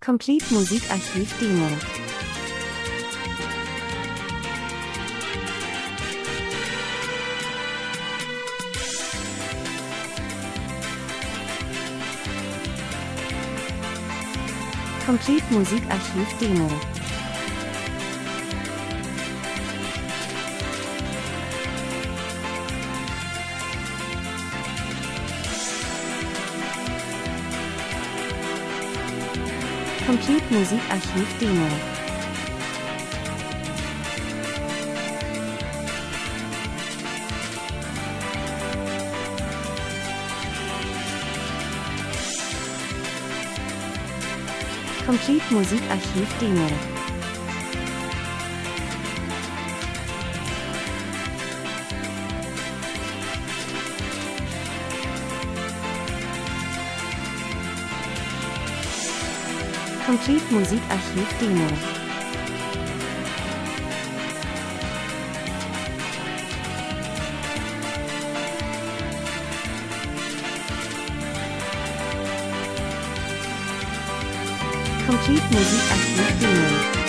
Complete Musikarchiv Demo. Complete Musikarchiv Demo. Complete Musikarchiv Demo. Complete Musikarchiv Demo. Complete Musikarchiv Demo. Complete Musikarchiv Demo.